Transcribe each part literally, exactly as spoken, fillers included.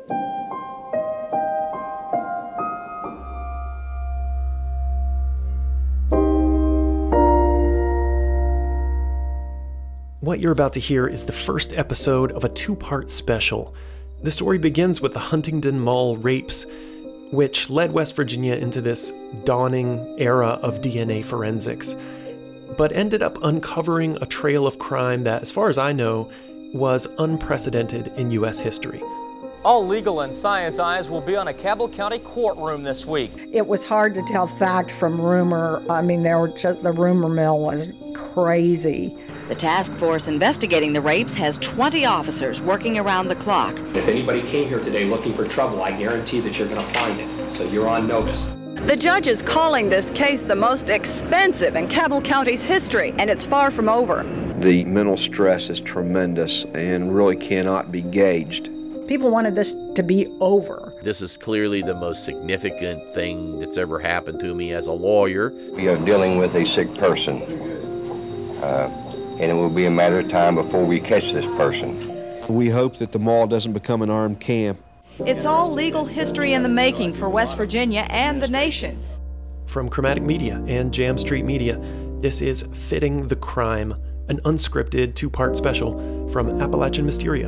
What you're about to hear is the first episode of a two-part special. The story begins with the Huntington Mall rapes, which led West Virginia into this dawning era of D N A forensics, but ended up uncovering a trail of crime that, as far as I know, was unprecedented in U S history. All legal and science eyes will be on a Cabell County courtroom this week. It was hard to tell fact from rumor. I mean, there were just, the rumor mill was crazy. The task force investigating the rapes has twenty officers working around the clock. If anybody came here today looking for trouble, I guarantee that you're going to find it. So you're on notice. The judge is calling this case the most expensive in Cabell County's history, and it's far from over. The mental stress is tremendous and really cannot be gauged. People wanted this to be over. This is clearly the most significant thing that's ever happened to me as a lawyer. We are dealing with a sick person, uh, and it will be a matter of time before we catch this person. We hope that the mall doesn't become an armed camp. It's all legal history in the making for West Virginia and the nation. From Chromatic Media and Jam Street Media, this is Fitting the Crime, an unscripted two-part special from Appalachian Mysteria.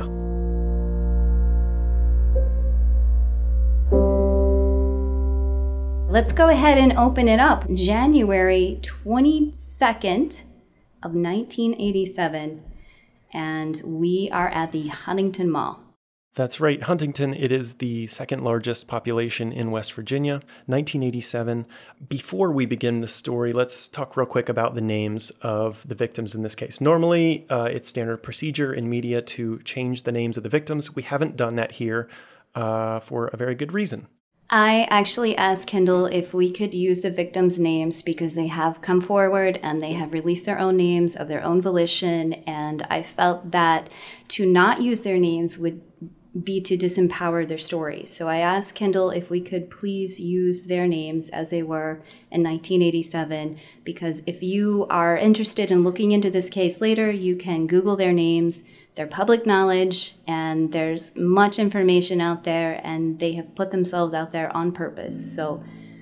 Let's go ahead and open it up. January twenty-second of nineteen eighty-seven, and we are at the Huntington Mall. That's right, Huntington. It is the second largest population in West Virginia, nineteen eighty-seven. Before we begin the story, let's talk real quick about the names of the victims in this case. Normally, uh, it's standard procedure in media to change the names of the victims. We haven't done that here uh, for a very good reason. I actually asked Kendall if we could use the victims' names because they have come forward and they have released their own names of their own volition, and I felt that to not use their names would be to disempower their story. So I asked Kendall if we could please use their names as they were in nineteen eighty-seven, because if you are interested in looking into this case later, you can Google their names. They're public knowledge, and there's much information out there, and they have put themselves out there on purpose. So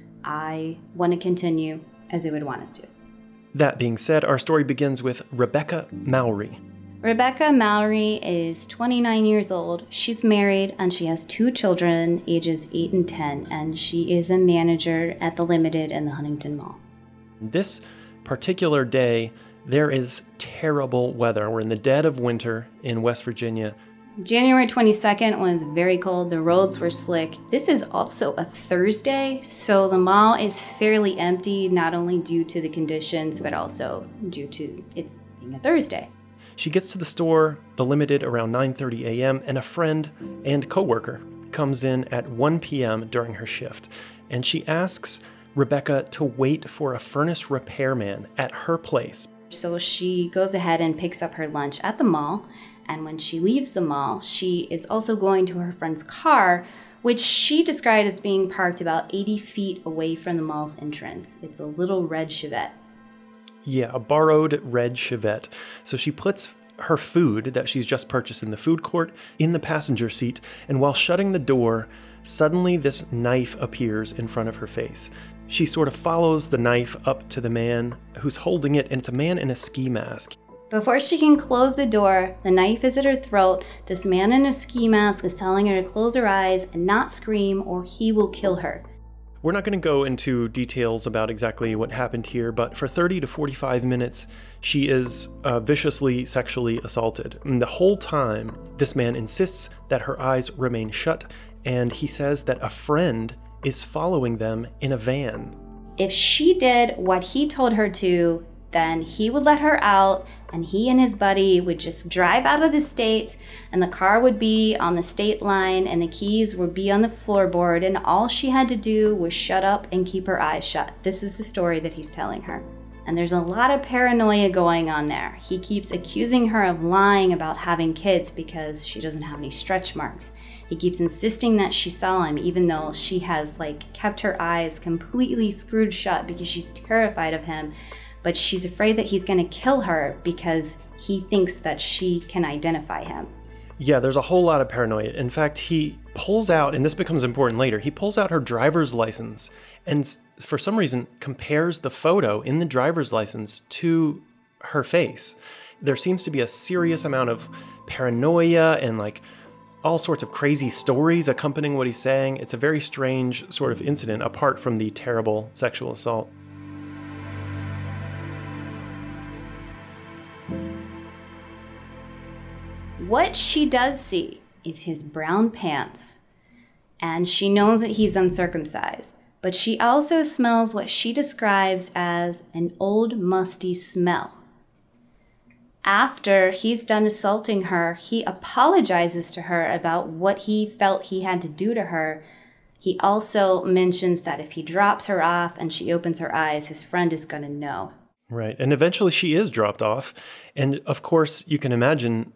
I want to continue as they would want us to. That being said, our story begins with Rebecca Mowry. Rebecca Mowry is twenty-nine years old. She's married, and she has two children, ages eight and ten, and she is a manager at the Limited in the Huntington Mall. This particular day, there is terrible weather. We're in the dead of winter in West Virginia. January twenty-second was very cold. The roads were slick. This is also a Thursday, so the mall is fairly empty, not only due to the conditions, but also due to it being a Thursday. She gets to the store, the Limited, around nine thirty a.m., and a friend and coworker comes in at one p.m. during her shift, and she asks Rebecca to wait for a furnace repairman at her place. So she goes ahead and picks up her lunch at the mall, and when she leaves the mall, she is also going to her friend's car, which she described as being parked about eighty feet away from the mall's entrance. It's a little red Chevette. Yeah, a borrowed red Chevette. So she puts her food that she's just purchased in the food court in the passenger seat, and while shutting the door, suddenly this knife appears in front of her face. She sort of follows the knife up to the man who's holding it, and it's a man in a ski mask. Before she can close the door, the knife is at her throat. This man in a ski mask is telling her to close her eyes and not scream, or he will kill her. We're not going to go into details about exactly what happened here, but for thirty to forty-five minutes, she is uh, viciously sexually assaulted. And the whole time, this man insists that her eyes remain shut, and he says that a friend is following them in a van. If she did what he told her to, then he would let her out, and he and his buddy would just drive out of the state, and the car would be on the state line, and the keys would be on the floorboard, and all she had to do was shut up and keep her eyes shut. This is the story that he's telling her. And there's a lot of paranoia going on there. He keeps accusing her of lying about having kids because she doesn't have any stretch marks. He keeps insisting that she saw him, even though she has like kept her eyes completely screwed shut because she's terrified of him. But she's afraid that he's going to kill her because he thinks that she can identify him. Yeah, there's a whole lot of paranoia. In fact, he pulls out, and this becomes important later, he pulls out her driver's license and for some reason compares the photo in the driver's license to her face. There seems to be a serious amount of paranoia and like all sorts of crazy stories accompanying what he's saying. It's a very strange sort of incident apart from the terrible sexual assault. What she does see is his brown pants, and she knows that he's uncircumcised, but she also smells what she describes as an old musty smell. After he's done assaulting her, he apologizes to her about what he felt he had to do to her. He also mentions that if he drops her off and she opens her eyes, his friend is going to know. Right, and eventually she is dropped off, and of course you can imagine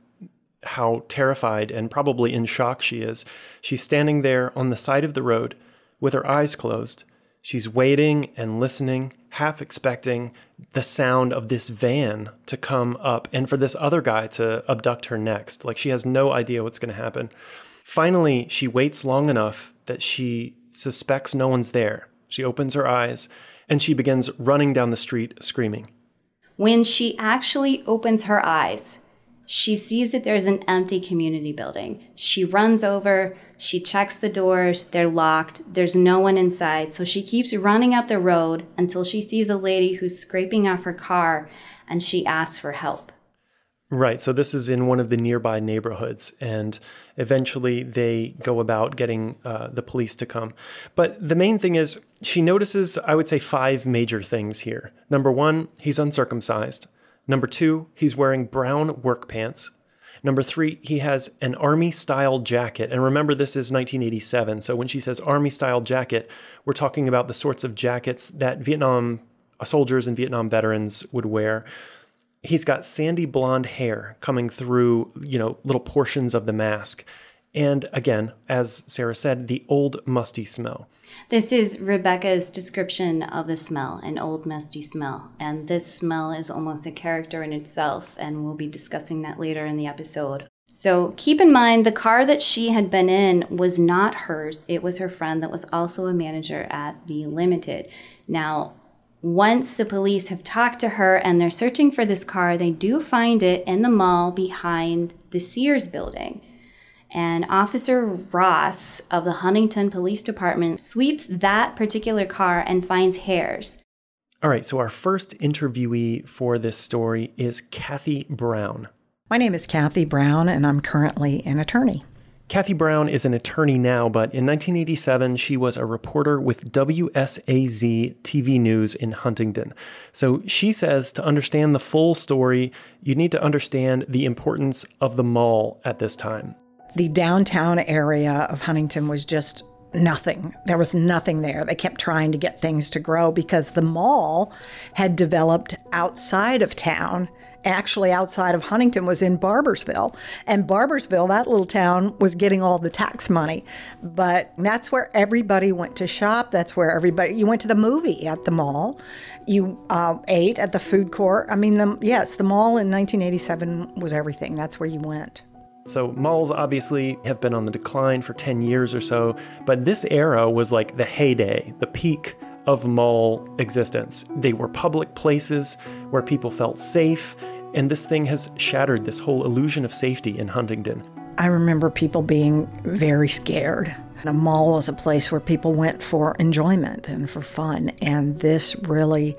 how terrified and probably in shock she is. She's standing there on the side of the road with her eyes closed. She's waiting and listening, half expecting the sound of this van to come up and for this other guy to abduct her next. Like she has no idea what's going to happen. Finally, she waits long enough that she suspects no one's there. She opens her eyes and she begins running down the street screaming. When she actually opens her eyes, she sees that there's an empty community building. She runs over, she checks the doors, they're locked, there's no one inside, so she keeps running up the road until she sees a lady who's scraping off her car, and she asks for help. Right, so this is in one of the nearby neighborhoods, and eventually they go about getting uh, the police to come. But the main thing is, she notices, I would say, five major things here. Number one, he's uncircumcised. Number two, he's wearing brown work pants. Number three, he has an army-style jacket. And remember, this is nineteen eighty-seven. So when she says army-style jacket, we're talking about the sorts of jackets that Vietnam soldiers and Vietnam veterans would wear. He's got sandy blonde hair coming through, you know, little portions of the mask. And again, as Sarah said, the old musty smell. This is Rebecca's description of the smell, an old musty smell. And this smell is almost a character in itself, and we'll be discussing that later in the episode. So keep in mind, the car that she had been in was not hers. It was her friend that was also a manager at the Limited. Now, once the police have talked to her and they're searching for this car, they do find it in the mall behind the Sears building. And Officer Ross of the Huntington Police Department sweeps that particular car and finds hairs. All right, so our first interviewee for this story is Kathy Brown. My name is Kathy Brown, and I'm currently an attorney. Kathy Brown is an attorney now, but in nineteen eighty-seven, she was a reporter with W S A Z T V News in Huntington. So she says to understand the full story, you need to understand the importance of the mall at this time. The downtown area of Huntington was just nothing. There was nothing there. They kept trying to get things to grow because the mall had developed outside of town. Actually, outside of Huntington was in Barbersville. And Barbersville, that little town, was getting all the tax money. But that's where everybody went to shop. That's where everybody, you went to the movie at the mall. You uh, ate at the food court. I mean, the, yes, the mall in nineteen eighty-seven was everything. That's where you went. So malls obviously have been on the decline for ten years or so, but this era was like the heyday, the peak of mall existence. They were public places where people felt safe, and this thing has shattered this whole illusion of safety in Huntington. I remember people being very scared. A mall was a place where people went for enjoyment and for fun, and this really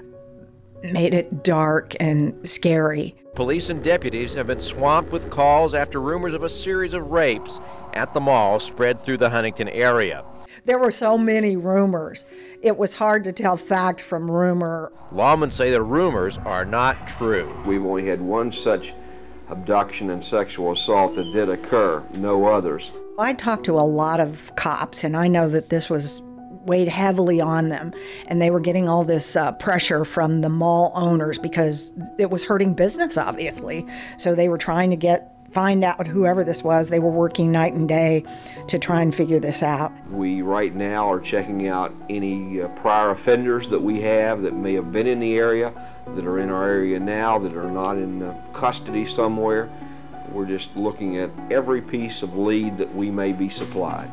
made it dark and scary. Police and deputies have been swamped with calls after rumors of a series of rapes at the mall spread through the Huntington area. There were so many rumors. It was hard to tell fact from rumor. Lawmen say the rumors are not true. We've only had one such abduction and sexual assault that did occur, no others. I talked to a lot of cops, and I know that this was weighed heavily on them, and they were getting all this uh, pressure from the mall owners because it was hurting business, obviously. So they were trying to get find out whoever this was. They were working night and day to try and figure this out. We right now are checking out any uh, prior offenders that we have that may have been in the area, that are in our area now, that are not in uh, custody somewhere. We're just looking at every piece of lead that we may be supplied.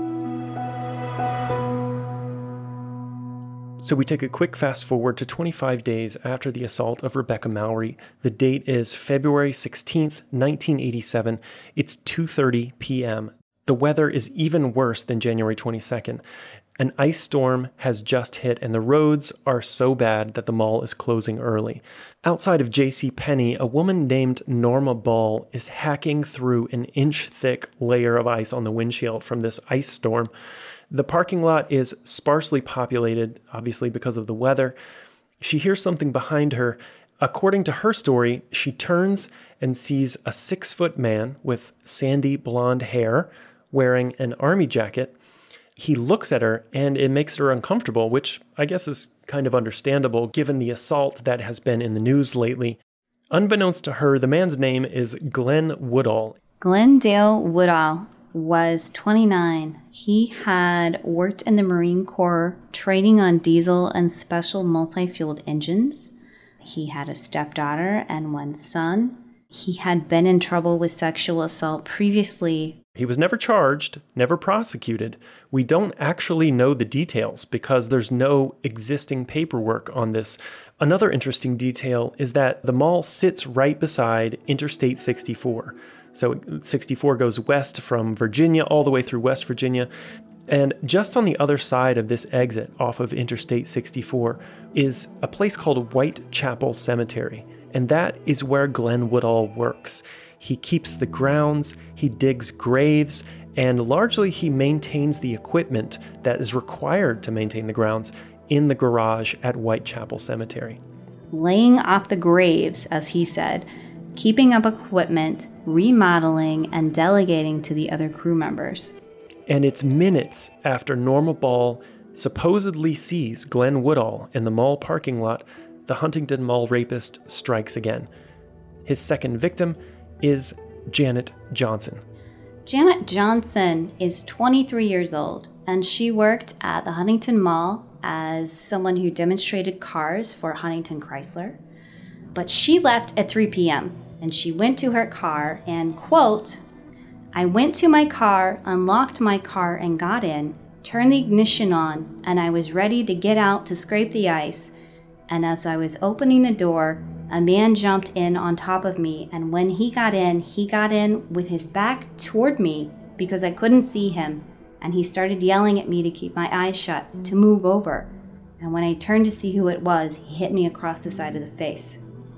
So we take a quick fast forward to twenty-five days after the assault of Rebecca Mowry. The date is February sixteenth, nineteen eighty-seven. It's two thirty p.m. The weather is even worse than January twenty-second. An ice storm has just hit, and the roads are so bad that the mall is closing early. Outside of J C. Penney, a woman named Norma Ball is hacking through an inch-thick layer of ice on the windshield from this ice storm. The parking lot is sparsely populated, obviously because of the weather. She hears something behind her. According to her story, she turns and sees a six-foot man with sandy blonde hair wearing an army jacket. He looks at her, and it makes her uncomfortable, which I guess is kind of understandable given the assault that has been in the news lately. Unbeknownst to her, the man's name is Glenn Woodall. Glendale Woodall was twenty-nine. He had worked in the Marine Corps trading on diesel and special multi-fueled engines. He had a stepdaughter and one son. He had been in trouble with sexual assault previously. He was never charged, never prosecuted. We don't actually know the details because there's no existing paperwork on this. Another interesting detail is that the mall sits right beside Interstate sixty-four. So sixty-four goes west from Virginia all the way through West Virginia. And just on the other side of this exit off of Interstate sixty-four is a place called Whitechapel Cemetery. And that is where Glenn Woodall works. He keeps the grounds, he digs graves, and largely he maintains the equipment that is required to maintain the grounds in the garage at Whitechapel Cemetery. Laying off the graves, as he said, keeping up equipment, remodeling, and delegating to the other crew members. And it's minutes after Norma Ball supposedly sees Glenn Woodall in the mall parking lot, the Huntington Mall rapist strikes again. His second victim is Janet Johnson. Janet Johnson is twenty-three years old, and she worked at the Huntington Mall as someone who demonstrated cars for Huntington Chrysler. But she left at three p.m., and she went to her car and, quote, "I went to my car, unlocked my car, and got in, turned the ignition on, and I was ready to get out to scrape the ice. And as I was opening the door, a man jumped in on top of me, and when he got in, he got in with his back toward me because I couldn't see him, and he started yelling at me to keep my eyes shut, to move over. And when I turned to see who it was, he hit me across the side of the face."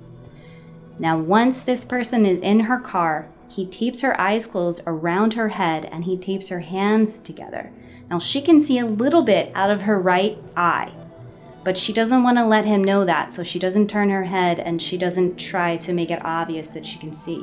Now, once this person is in her car, he tapes her eyes closed around her head, and he tapes her hands together. Now, she can see a little bit out of her right eye, but she doesn't want to let him know that, so she doesn't turn her head, and she doesn't try to make it obvious that she can see.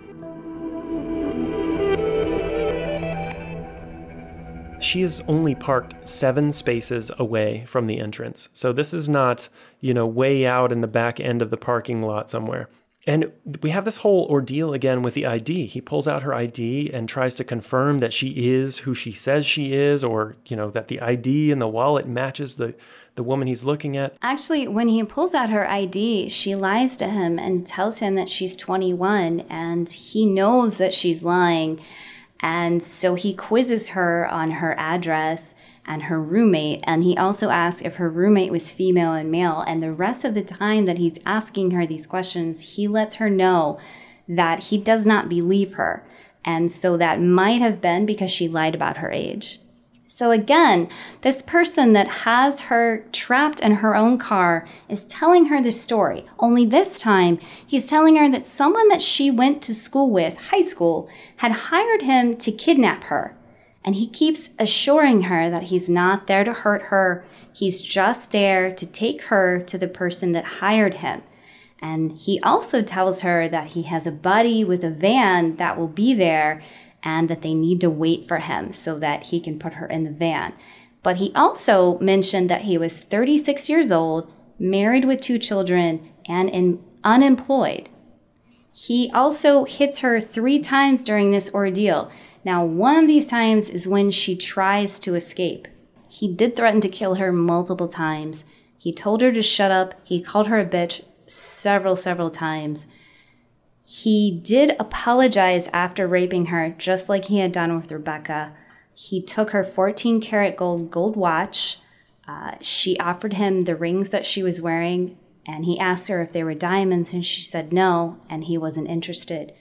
She is only parked seven spaces away from the entrance. So this is not, you know, way out in the back end of the parking lot somewhere. And we have this whole ordeal again with the I D. He pulls out her I D and tries to confirm that she is who she says she is, or, you know, that the I D in the wallet matches the, the woman he's looking at. Actually, when he pulls out her I D, she lies to him and tells him that she's twenty-one, and he knows that she's lying. And so he quizzes her on her address and her roommate, and he also asks if her roommate was female and male. And the rest of the time that he's asking her these questions, he lets her know that he does not believe her. And so that might have been because she lied about her age. So again, this person that has her trapped in her own car is telling her this story. Only this time, he's telling her that someone that she went to school with, high school, had hired him to kidnap her. And he keeps assuring her that he's not there to hurt her. He's just there to take her to the person that hired him. And he also tells her that he has a buddy with a van that will be there, and that they need to wait for him so that he can put her in the van. But he also mentioned that he was thirty-six years old, married with two children, and in, unemployed. He also hits her three times during this ordeal. Now, one of these times is when she tries to escape. He did threaten to kill her multiple times. He told her to shut up. He called her a bitch several, several times. He did apologize after raping her, just like he had done with Rebecca. He took her fourteen karat gold gold watch. Uh, she offered him the rings that she was wearing, and he asked her if they were diamonds, and she said no, and he wasn't interested.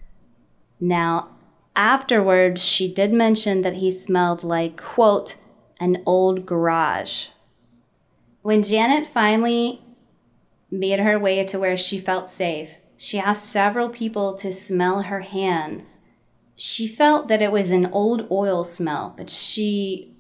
Now, afterwards, she did mention that he smelled like, quote, an old garage. When Janet finally made her way to where she felt safe, she asked several people to smell her hands. She felt that it was an old oil smell, but she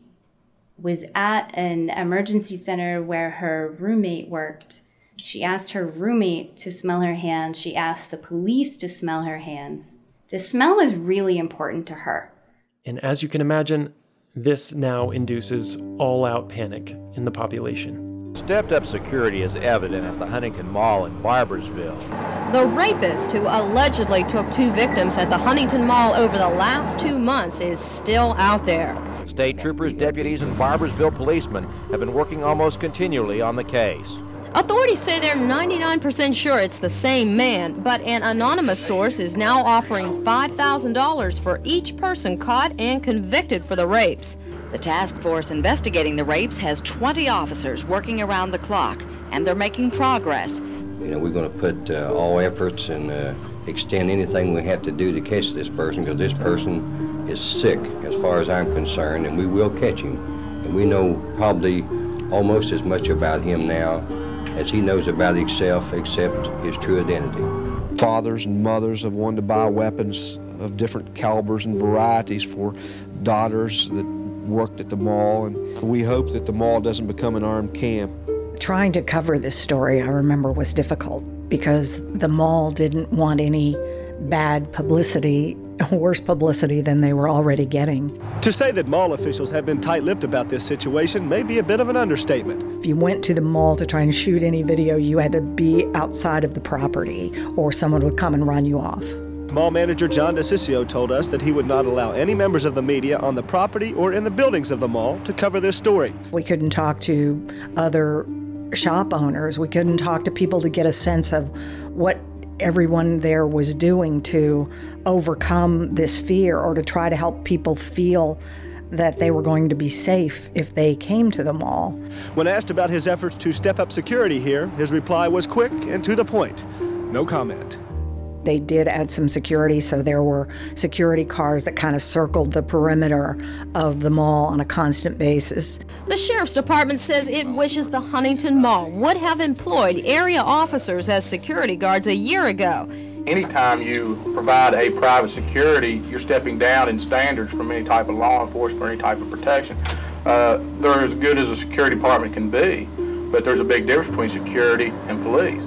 was at an emergency center where her roommate worked. She asked her roommate to smell her hands. She asked the police to smell her hands. The smell was really important to her. And as you can imagine, this now induces all-out panic in the population. Stepped-up security is evident at the Huntington Mall in Barboursville. The rapist who allegedly took two victims at the Huntington Mall over the last two months is still out there. State troopers, deputies, and Barboursville policemen have been working almost continually on the case. Authorities say they're ninety-nine percent sure it's the same man, but an anonymous source is now offering five thousand dollars for each person caught and convicted for the rapes. The task force investigating the rapes has twenty officers working around the clock, and they're making progress. You know, we're going to put uh, all efforts and uh, extend anything we have to do to catch this person, because this person is sick as far as I'm concerned, and we will catch him. And we know probably almost as much about him now as he knows about himself, except his true identity. Fathers and mothers have wanted to buy weapons of different calibers and varieties for daughters that worked at the mall, and we hope that the mall doesn't become an armed camp. Trying to cover this story, I remember, was difficult because the mall didn't want any bad publicity, worse publicity than they were already getting. To say that mall officials have been tight-lipped about this situation may be a bit of an understatement. If you went to the mall to try and shoot any video, you had to be outside of the property or someone would come and run you off. Mall manager John DeCiccio told us that he would not allow any members of the media on the property or in the buildings of the mall to cover this story. We couldn't talk to other shop owners. We couldn't talk to people to get a sense of what everyone there was doing to overcome this fear or to try to help people feel that they were going to be safe if they came to the mall. When asked about his efforts to step up security here, his reply was quick and to the point. No comment. They did add some security, so there were security cars that kind of circled the perimeter of the mall on a constant basis. The Sheriff's Department says it wishes the Huntington Mall would have employed area officers as security guards a year ago. Anytime you provide a private security, you're stepping down in standards from any type of law enforcement or any type of protection. Uh, they're as good as a security department can be, but there's a big difference between security and police.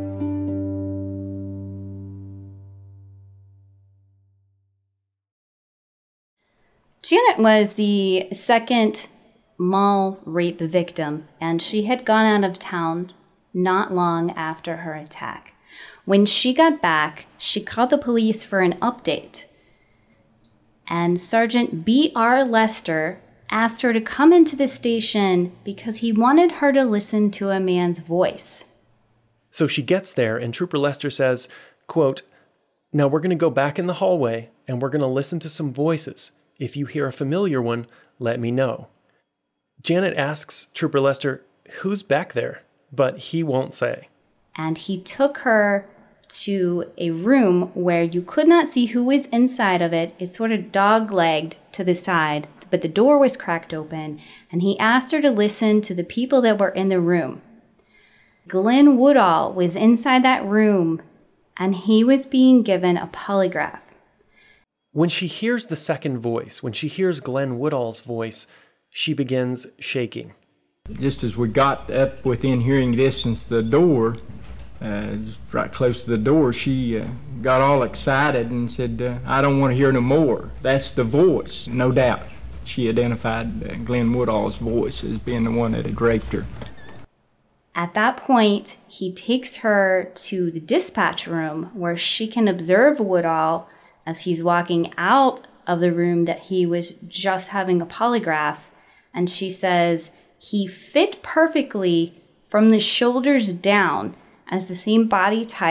Janet was the second mall rape victim, and she had gone out of town not long after her attack. When she got back, she called the police for an update. And Sergeant B R Lester asked her to come into the station because he wanted her to listen to a man's voice. So she gets there, and Trooper Lester says, quote, "Now we're going to go back in the hallway, and we're going to listen to some voices. If you hear a familiar one, let me know." Janet asks Trooper Lester, "Who's back there?" But he won't say. And he took her to a room where you could not see who was inside of it. It sort of dog-legged to the side, but the door was cracked open, and he asked her to listen to the people that were in the room. Glenn Woodall was inside that room, and he was being given a polygraph. When she hears the second voice, when she hears Glenn Woodall's voice, she begins shaking. Just as we got up within hearing distance of the door, uh, just right close to the door, she uh, got all excited and said, uh, "I don't want to hear no more. That's the voice." No doubt, she identified uh, Glenn Woodall's voice as being the one that had raped her. At that point, he takes her to the dispatch room where she can observe Woodall as he's walking out of the room that he was just having a polygraph. And she says he fit perfectly from the shoulders down as the same body type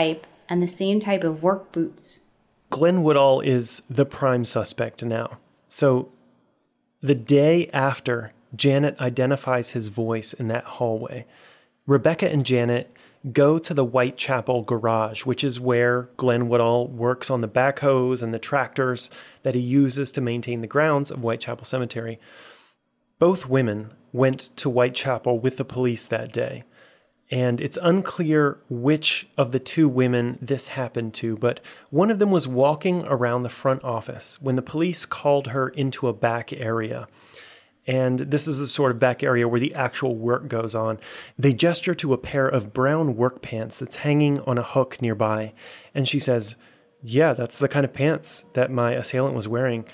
and the same type of work boots. Glenn Woodall is the prime suspect now. So the day after Janet identifies his voice in that hallway, Rebecca and Janet go to the Whitechapel garage, which is where Glenn Woodall works on the backhoes and the tractors that he uses to maintain the grounds of Whitechapel Cemetery. Both women went to Whitechapel with the police that day, and it's unclear which of the two women this happened to, but one of them was walking around the front office when the police called her into a back area. And this is the sort of back area where the actual work goes on. They gesture to a pair of brown work pants that's hanging on a hook nearby, and she says, "Yeah, that's the kind of pants that my assailant was wearing."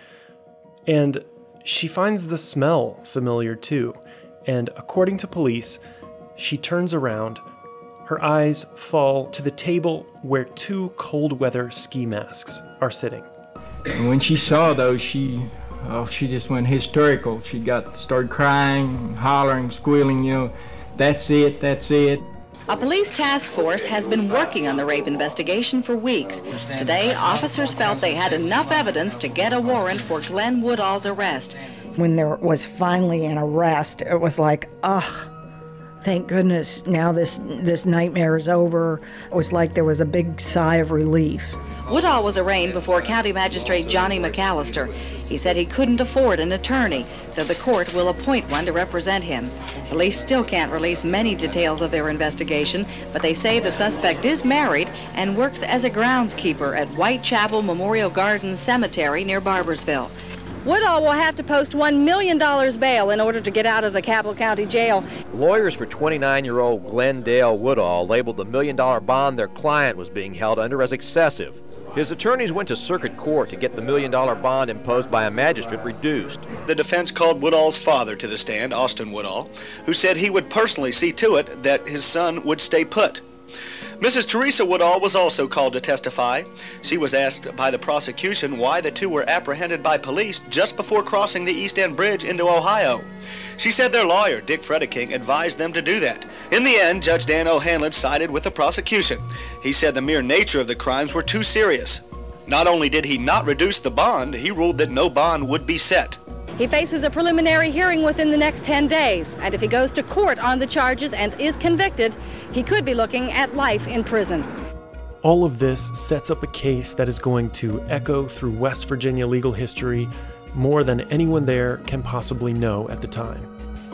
And she finds the smell familiar too, and according to police, she turns around. Her eyes fall to the table where two cold weather ski masks are sitting. And when she saw those, she oh, she just went hysterical. She got started crying, hollering, squealing, you know, "That's it, that's it." A police task force has been working on the rape investigation for weeks. Today, officers felt they had enough evidence to get a warrant for Glenn Woodall's arrest. When there was finally an arrest, it was like, ugh, thank goodness, now this, this nightmare is over. It was like there was a big sigh of relief. Woodall was arraigned before County Magistrate Johnny McAllister. He said he couldn't afford an attorney, so the court will appoint one to represent him. Police still can't release many details of their investigation, but they say the suspect is married and works as a groundskeeper at Whitechapel Memorial Gardens Cemetery near Barboursville. Woodall will have to post one million dollars bail in order to get out of the Cabell County Jail. Lawyers for twenty-nine-year-old Glendale Woodall labeled the million-dollar bond their client was being held under as excessive. His attorneys went to circuit court to get the million-dollar bond imposed by a magistrate reduced. The defense called Woodall's father to the stand, Austin Woodall, who said he would personally see to it that his son would stay put. Missus Teresa Woodall was also called to testify. She was asked by the prosecution why the two were apprehended by police just before crossing the East End Bridge into Ohio. She said their lawyer, Dick Fredeking, advised them to do that. In the end, Judge Dan O'Hanlon sided with the prosecution. He said the mere nature of the crimes were too serious. Not only did he not reduce the bond, he ruled that no bond would be set. He faces a preliminary hearing within the next ten days, and if he goes to court on the charges and is convicted, he could be looking at life in prison. All of this sets up a case that is going to echo through West Virginia legal history more than anyone there can possibly know at the time.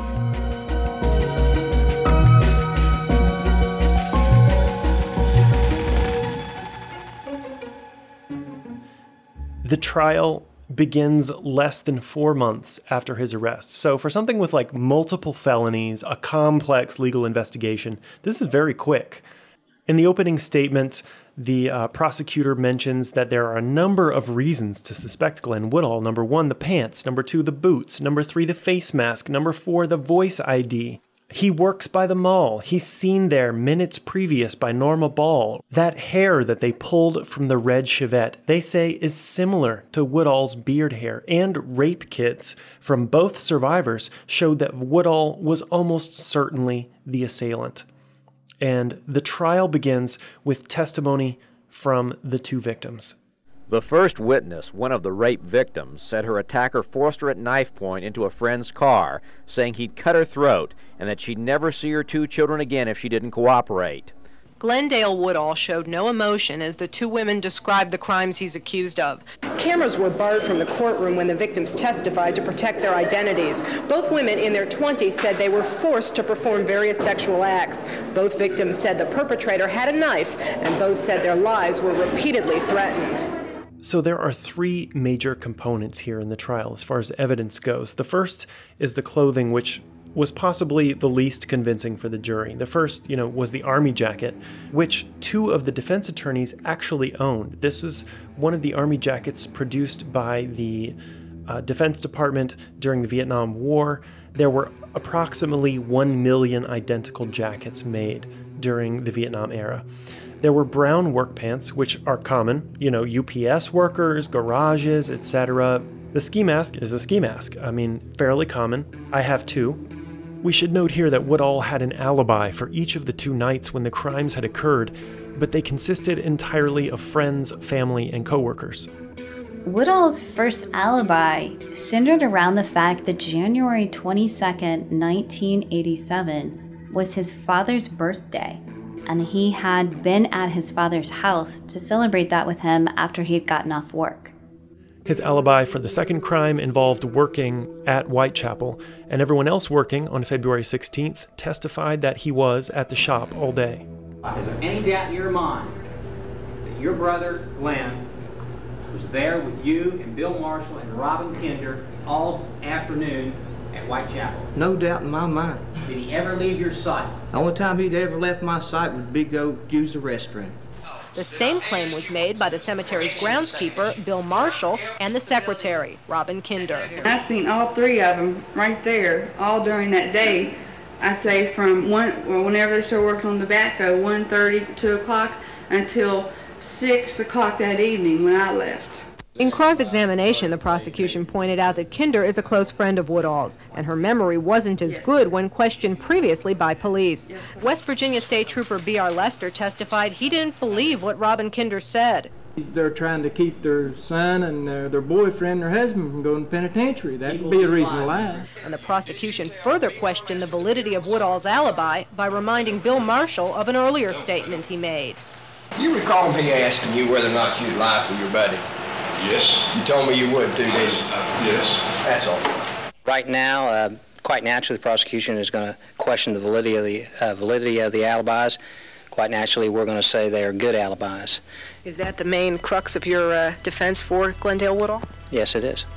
The trial begins less than four months after his arrest. So for something with like multiple felonies, a complex legal investigation, this is very quick. In the opening statement, the uh, prosecutor mentions that there are a number of reasons to suspect Glenn Woodall. Number one, the pants. Number two, the boots. Number three, the face mask. Number four, the voice I D. He works by the mall. He's seen there minutes previous by Norma Ball. That hair that they pulled from the red Chevette, they say is similar to Woodall's beard hair. And rape kits from both survivors showed that Woodall was almost certainly the assailant. And the trial begins with testimony from the two victims. The first witness, one of the rape victims, said her attacker forced her at knife point into a friend's car, saying he'd cut her throat and that she'd never see her two children again if she didn't cooperate. Glendale Woodall showed no emotion as the two women described the crimes he's accused of. Cameras were barred from the courtroom when the victims testified to protect their identities. Both women in their twenties said they were forced to perform various sexual acts. Both victims said the perpetrator had a knife, and both said their lives were repeatedly threatened. So there are three major components here in the trial as far as evidence goes. The first is the clothing, which was possibly the least convincing for the jury. The first, you know, was the army jacket, which two of the defense attorneys actually owned. This is one of the army jackets produced by the uh, Defense Department during the Vietnam War. There were approximately one million identical jackets made during the Vietnam era. There were brown work pants, which are common, you know, U P S workers, garages, et cetera. The ski mask is a ski mask. I mean, fairly common. I have two. We should note here that Woodall had an alibi for each of the two nights when the crimes had occurred. but they consisted entirely of friends, family, and coworkers. Woodall's first alibi centered around the fact that January twenty-second, nineteen eighty-seven was his father's birthday, and he had been at his father's house to celebrate that with him after he had gotten off work. His alibi for the second crime involved working at Whitechapel, and everyone else working on February sixteenth testified that he was at the shop all day. Is there any doubt in your mind that your brother, Glenn, was there with you and Bill Marshall and Robin Kinder all afternoon at Whitechapel? No doubt in my mind. Did he ever leave your sight? The only time he'd ever left my sight would be go use the restroom. The same claim was made by the cemetery's groundskeeper, Bill Marshall, and the secretary, Robin Kinder. I seen all three of them right there, all during that day. I say from one, or whenever they started working on the backhoe, one thirty, two o'clock, until six o'clock that evening when I left. In cross-examination, the prosecution pointed out that Kinder is a close friend of Woodall's, and her memory wasn't as yes. good when questioned previously by police. Yes. West Virginia State Trooper B R Lester testified he didn't believe what Robin Kinder said. They're trying to keep their son and their, their boyfriend, their husband, from going to penitentiary. That would be a reason to lie. And the prosecution further questioned the validity of Woodall's alibi by reminding Bill Marshall of an earlier statement he made. You recall me asking you whether or not you'd lie for your buddy? Yes. You told me you would too, didn't you? Uh, yes. That's all. Right now, uh, quite naturally, the prosecution is going to question the validity of the uh, validity of the alibis. Quite naturally, we're going to say they are good alibis. Is that the main crux of your uh, defense for Glendale Woodall? Yes, it is.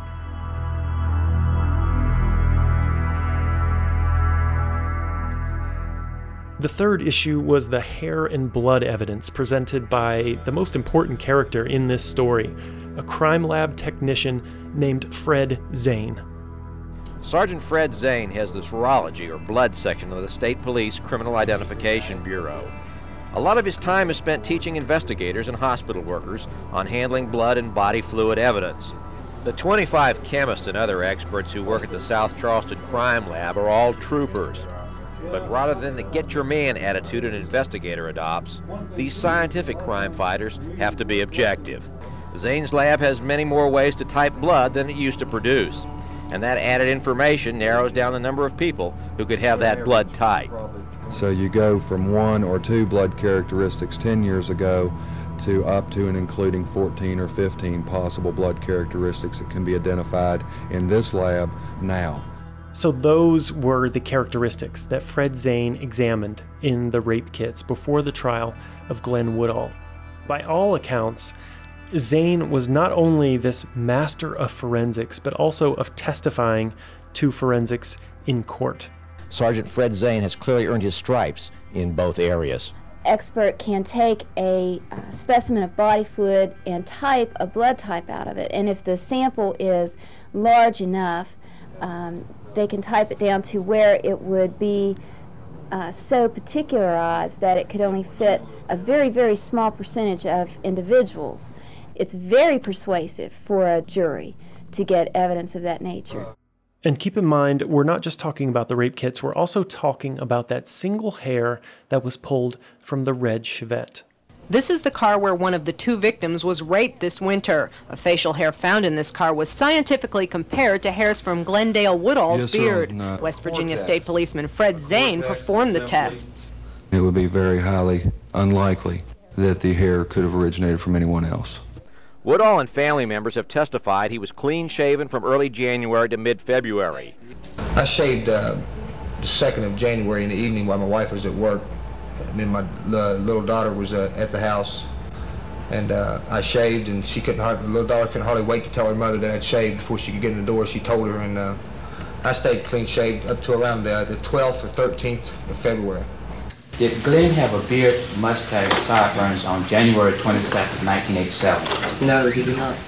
The third issue was the hair and blood evidence presented by the most important character in this story, a crime lab technician named Fred Zane. Sergeant Fred Zane has the serology, or blood section, of the State Police Criminal Identification Bureau. A lot of his time is spent teaching investigators and hospital workers on handling blood and body fluid evidence. The twenty-five chemists and other experts who work at the South Charleston Crime Lab are all troopers. But rather than the get-your-man attitude an investigator adopts, these scientific crime fighters have to be objective. Zane's lab has many more ways to type blood than it used to produce, and that added information narrows down the number of people who could have that blood type. So you go from one or two blood characteristics ten years ago to up to and including fourteen or fifteen possible blood characteristics that can be identified in this lab now. So those were the characteristics that Fred Zane examined in the rape kits before the trial of Glenn Woodall. By all accounts, Zane was not only this master of forensics, but also of testifying to forensics in court. Sergeant Fred Zane has clearly earned his stripes in both areas. Expert can take a uh, specimen of body fluid and type a blood type out of it. And if the sample is large enough, um, they can type it down to where it would be uh, so particularized that it could only fit a very, very small percentage of individuals. It's very persuasive for a jury to get evidence of that nature. And keep in mind, we're not just talking about the rape kits, we're also talking about that single hair that was pulled from the red Chevette. This is the car where one of the two victims was raped this winter. A facial hair found in this car was scientifically compared to hairs from Glendale Woodall's yes, beard. no. West Virginia State Policeman Fred Zane performed the tests. It would be very highly unlikely that the hair could have originated from anyone else. Woodall and family members have testified he was clean-shaven from early January to mid-February. I shaved uh, the second of January in the evening while my wife was at work. And then my uh, little daughter was uh, at the house. And uh, I shaved, and she couldn't hardly, the little daughter couldn't hardly wait to tell her mother that I'd shaved before she could get in the door. She told her, and uh, I stayed clean-shaved up to around uh, the twelfth or thirteenth of February. Did Glenn have a beard, mustache, sideburns on January twenty-second, nineteen eighty-seven? No, he did not.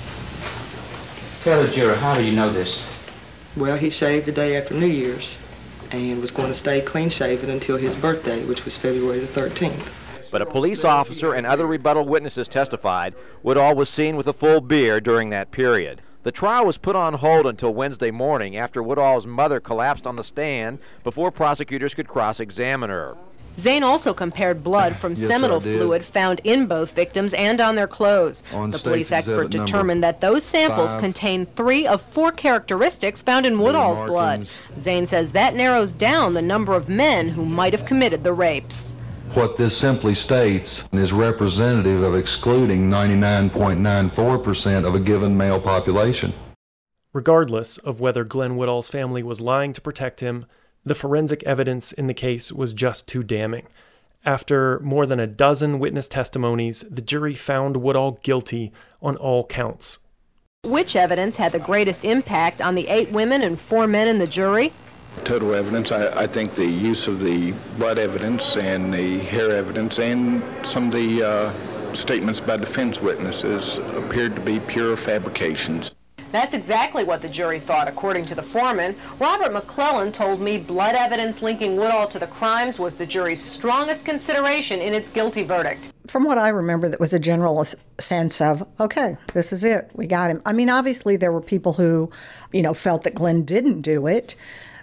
Tell the jury, how do you know this? Well, he shaved the day after New Year's and was going to stay clean-shaven until his birthday, which was February the thirteenth. But a police officer and other rebuttal witnesses testified Woodall was seen with a full beard during that period. The trial was put on hold until Wednesday morning after Woodall's mother collapsed on the stand before prosecutors could cross-examine her. Zane also compared blood from Yes, seminal I did. fluid found in both victims and on their clothes. On The State's police expert exhibit number determined that those samples five. contained three of four characteristics found in Woodall's blood. markings. Zane says that narrows down the number of men who might have committed the rapes. What this simply states is representative of excluding ninety-nine point nine four percent of a given male population. Regardless of whether Glenn Woodall's family was lying to protect him, the forensic evidence in the case was just too damning. After more than a dozen witness testimonies, the jury found Woodall guilty on all counts. Which evidence had the greatest impact on the eight women and four men in the jury? Total evidence, I, I think the use of the blood evidence and the hair evidence and some of the uh, statements by defense witnesses appeared to be pure fabrications. That's exactly what the jury thought, according to the foreman. Robert McClellan told me blood evidence linking Woodall to the crimes was the jury's strongest consideration in its guilty verdict. From what I remember, that was a general sense of, okay, this is it, we got him. I mean, obviously there were people who, you know, felt that Glenn didn't do it,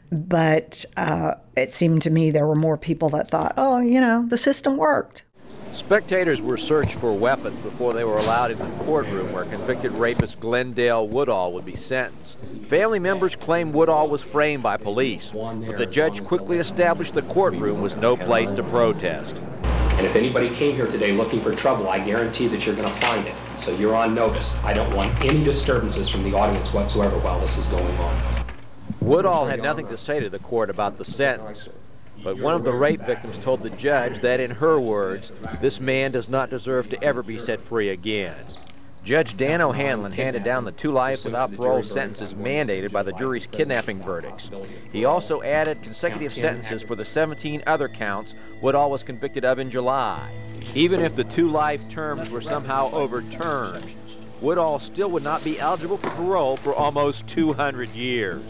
but uh, it seemed to me there were more people that thought, oh, you know, the system worked. Spectators were searched for weapons before they were allowed into the courtroom where convicted rapist Glendale Woodall would be sentenced. Family members claimed Woodall was framed by police, but the judge quickly established the courtroom was no place to protest. And if anybody came here today looking for trouble, I guarantee that you're going to find it. So you're on notice. I don't want any disturbances from the audience whatsoever while this is going on. Woodall had nothing to say to the court about the sentence. But one of the rape victims told the judge that, in her words, this man does not deserve to ever be set free again. Judge Dan O'Hanlon handed down the two life without parole sentences mandated by the jury's kidnapping verdicts. He also added consecutive sentences for the seventeen other counts Woodall was convicted of in July. Even if the two life terms were somehow overturned, Woodall still would not be eligible for parole for almost two hundred years.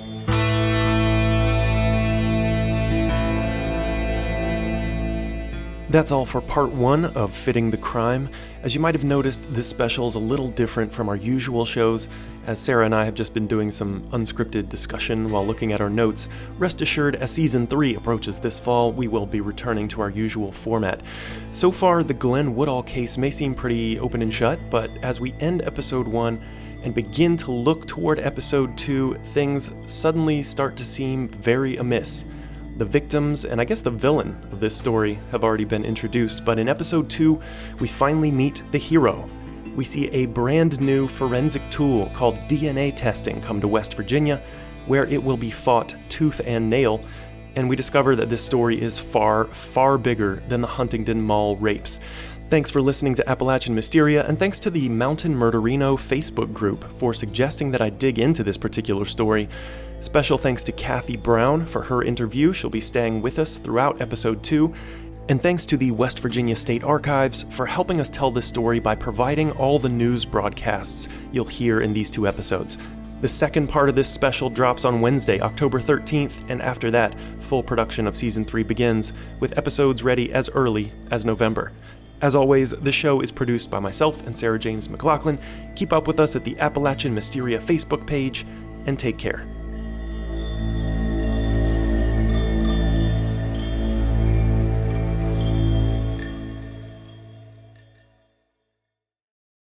That's all for part one of Fitting the Crime. As you might have noticed, this special is a little different from our usual shows. As Sarah and I have just been doing some unscripted discussion while looking at our notes, rest assured, as season three approaches this fall, we will be returning to our usual format. So far, the Glenn Woodall case may seem pretty open and shut, but as we end episode one and begin to look toward episode two, things suddenly start to seem very amiss. The victims, and I guess the villain of this story, have already been introduced, but in episode two, we finally meet the hero. We see a brand new forensic tool called D N A testing come to West Virginia, where it will be fought tooth and nail, and we discover that this story is far, far bigger than the Huntingdon Mall rapes. Thanks for listening to Appalachian Mysteria, and thanks to the Mountain Murderino Facebook group for suggesting that I dig into this particular story. Special thanks to Kathy Brown for her interview. She'll be staying with us throughout episode two. And thanks to the West Virginia State Archives for helping us tell this story by providing all the news broadcasts you'll hear in these two episodes. The second part of this special drops on Wednesday, October thirteenth, and after that, full production of season three begins, with episodes ready as early as November. As always, the show is produced by myself and Sarah James McLaughlin. Keep up with us at the Appalachian Mysteria Facebook page, and take care.